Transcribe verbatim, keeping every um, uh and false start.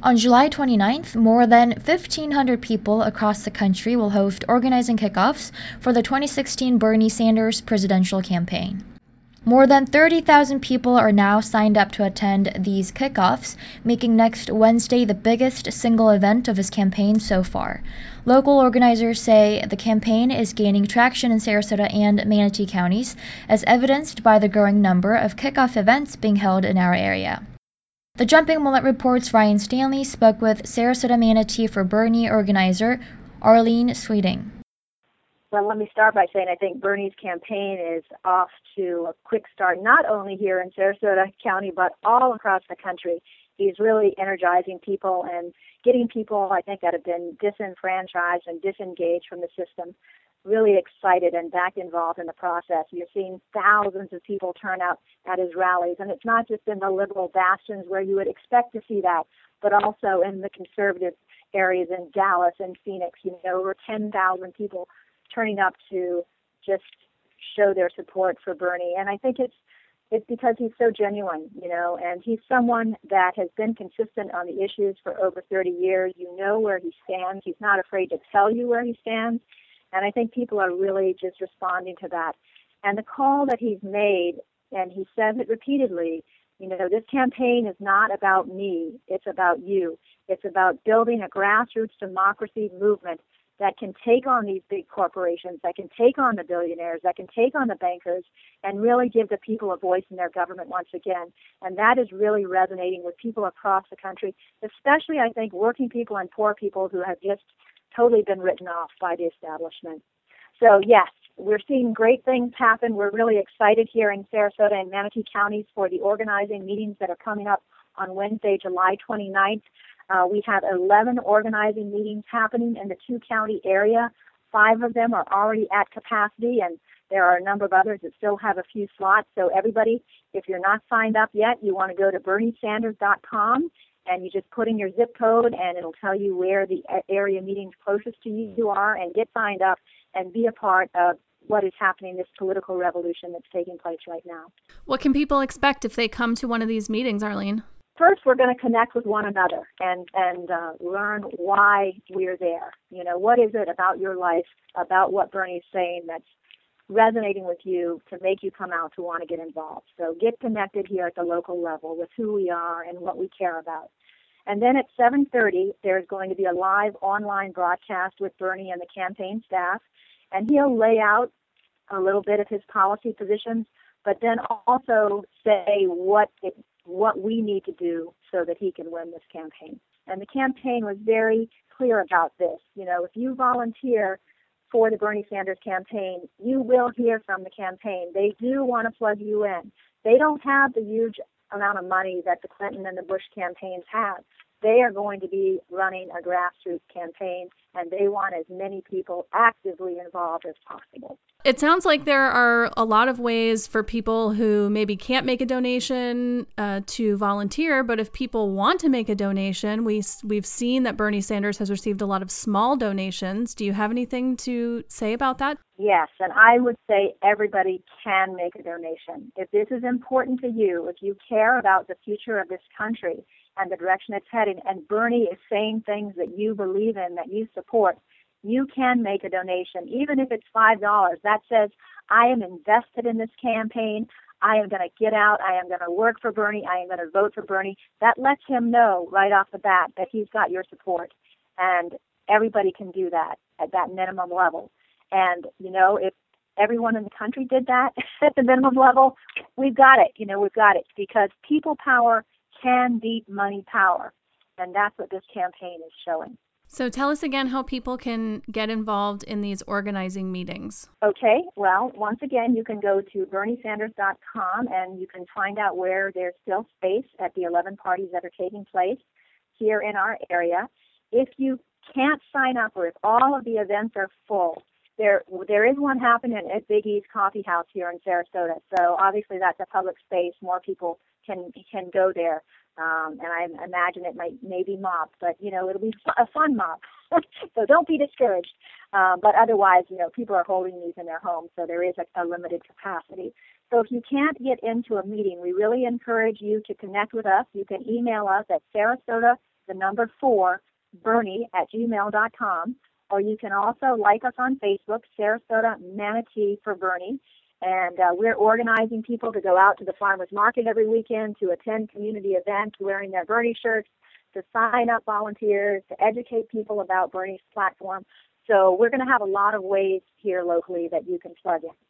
On July twenty-ninth, more than fifteen hundred people across the country will host organizing kickoffs for the twenty sixteen Bernie Sanders presidential campaign. More than thirty thousand people are now signed up to attend these kickoffs, making next Wednesday the biggest single event of his campaign so far. Local organizers say the campaign is gaining traction in Sarasota and Manatee counties, as evidenced by the growing number of kickoff events being held in our area. The Jumping Mullet Report's Ryan Stanley spoke with Sarasota Manatee for Bernie organizer Arlene Sweeting. Well, let me start by saying I think Bernie's campaign is off to a quick start, not only here in Sarasota County, but all across the country. He's really energizing people and getting people, I think, that have been disenfranchised and disengaged from the system, really excited and back involved in the process. You're seeing thousands of people turn out at his rallies, and it's not just in the liberal bastions where you would expect to see that, but also in the conservative areas in Dallas and Phoenix. You know, over ten thousand people turning up to just show their support for Bernie. And I think it's it's because he's so genuine, you know, and he's someone that has been consistent on the issues for over thirty years. You know where he stands. He's not afraid to tell you where he stands. And I think people are really just responding to that. And the call that he's made, and he says it repeatedly, you know, this campaign is not about me. It's about you. It's about building a grassroots democracy movement that can take on these big corporations, that can take on the billionaires, that can take on the bankers, and really give the people a voice in their government once again. And that is really resonating with people across the country, especially, I think, working people and poor people who have just totally been written off by the establishment. So, yes, we're seeing great things happen. We're really excited here in Sarasota and Manatee counties for the organizing meetings that are coming up on Wednesday, July twenty-ninth. Uh, we have eleven organizing meetings happening in the two-county area. Five of them are already at capacity, and there are a number of others that still have a few slots. So everybody, if you're not signed up yet, you want to go to bernie sanders dot com, and you just put in your zip code, and it'll tell you where the area meetings closest to you are, and get signed up and be a part of what is happening, this political revolution that's taking place right now. What can people expect if they come to one of these meetings, Arlene? First, we're going to connect with one another and, and uh, learn why we're there. You know, what is it about your life, about what Bernie's saying that's resonating with you to make you come out to want to get involved. So get connected here at the local level with who we are and what we care about. And then at seven thirty, there's going to be a live online broadcast with Bernie and the campaign staff, and he'll lay out a little bit of his policy positions, but then also say what it what we need to do so that he can win this campaign. And the campaign was very clear about this. You know, if you volunteer for the Bernie Sanders campaign, you will hear from the campaign. They do want to plug you in. They don't have the huge amount of money that the Clinton and the Bush campaigns have. They are going to be running a grassroots campaign, and they want as many people actively involved as possible. It sounds like there are a lot of ways for people who maybe can't make a donation uh, to volunteer, but if people want to make a donation, we, we've seen that Bernie Sanders has received a lot of small donations. Do you have anything to say about that? Yes, and I would say everybody can make a donation. If this is important to you, if you care about the future of this country and the direction it's heading, and Bernie is saying things that you believe in, that you support, you can make a donation, even if it's five dollars. That says, I am invested in this campaign. I am going to get out. I am going to work for Bernie. I am going to vote for Bernie. That lets him know right off the bat that he's got your support. And everybody can do that at that minimum level. And, you know, if everyone in the country did that at the minimum level, we've got it. You know, we've got it. Because people power can beat money power. And that's what this campaign is showing. So tell us again how people can get involved in these organizing meetings. Okay, well, once again, you can go to bernie sanders dot com and you can find out where there's still space at the eleven parties that are taking place here in our area. If you can't sign up or if all of the events are full, there there is one happening at Big E's Coffee House here in Sarasota. So obviously that's a public space. More people can can go there. Um, and I imagine it might maybe mobbed, but, you know, it'll be a fun mob. So don't be discouraged. Um, but otherwise, you know, people are holding these in their homes, so there is a, a limited capacity. So if you can't get into a meeting, we really encourage you to connect with us. You can email us at sarasota the number four, Bernie at gmail dot com. Or you can also like us on Facebook, Sarasota Manatee for Bernie. And uh, we're organizing people to go out to the farmers market every weekend, to attend community events wearing their Bernie shirts, to sign up volunteers, to educate people about Bernie's platform. So we're going to have a lot of ways here locally that you can plug in.